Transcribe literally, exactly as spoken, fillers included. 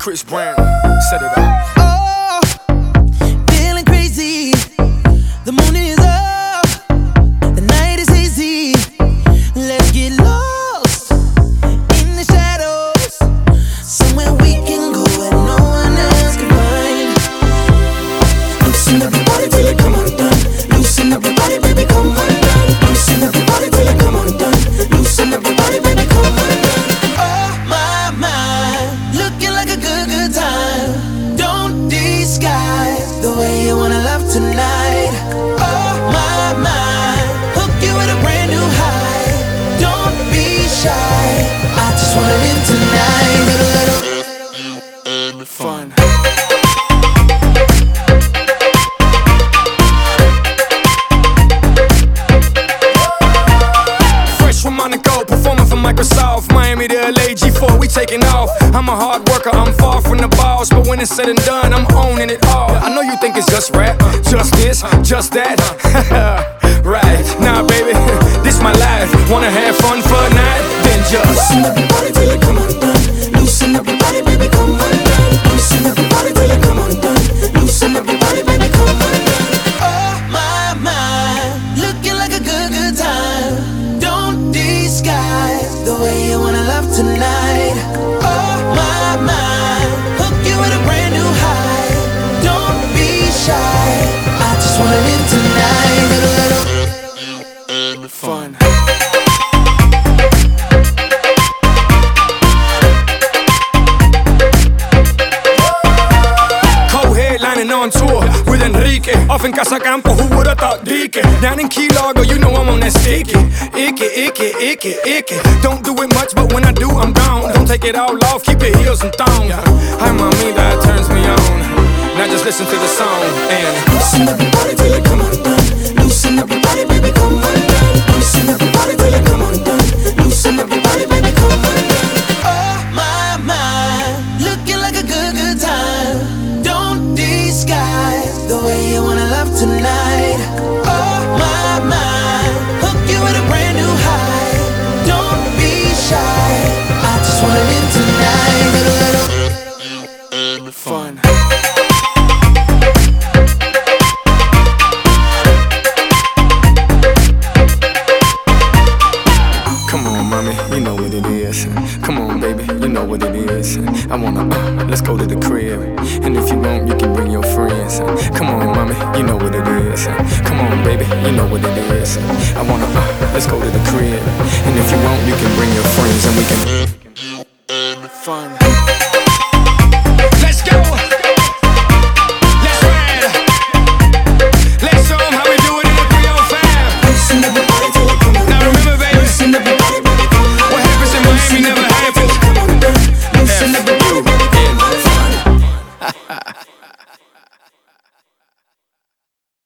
Chris Brown, set it up. Oh, feeling crazy. The moon is up, the night is hazy. Let's get lost in the shadows, somewhere we can go and no one else can find. Loosen everybody till it come undone. Loosen everybody, baby, come undone. Loosen everybody till it come undone. Loosen everybody, baby, come undone. Oh my, my, looking like a good, good time. Don't disguise the way you wanna love tonight. Oh my, my, hook you with a brand new high. Don't be shy, I just wanna live tonight. Little, little fun. Fresh from Monaco, performing for Microsoft, Miami to L A, G four, we taking off. I'm a hard worker, I'm far from the boss, but when it's said and done, I'm owning it all. I know you think it's just rap, just this, just that. Right, nah baby, this my life. Wanna have fun for a night? Then just loosen everybody till it come undone. Loosen everybody, baby, come undone. Loosen everybody till it come undone. Loosen everybody, baby, come undone. Oh my, my, looking like a good, good time. Don't disguise the way you wanna love tonight. Oh my, my, hook you with a brand new high. Don't be shy, I just wanna live tonight. Little, little fun. Co-headlining on tour with Enrique, off in Casacampo, who would've thought Dike? Down in Key Largo, you know I'm on that sticky. Icky, icky, icky, icky. Don't do it much, but when I do, I'm gone. Don't take it all off, keep your heels and thong. Hi, mommy, that turns me on. Now just listen to the song and loosen everybody till it come undone. Loosen everybody, baby, come undone. Loosen everybody till it come undone. Loosen everybody, baby, come undone. Oh my, my, looking like a good, good time. Don't disguise the way you wanna love tonight. Oh my, my, hook you with a brand new high. Don't be shy, I just wanna live tonight. Little, little fun. come on, mommy, you know what it is. Come on, baby, you know what it is. I wanna, uh, let's go to the crib. And if you want, you can bring your friends. Come on, mommy, you know what it is. Come on, baby, you know what it is. I wanna, uh, let's go to the crib. And if you want, you can bring your friends and we can fun.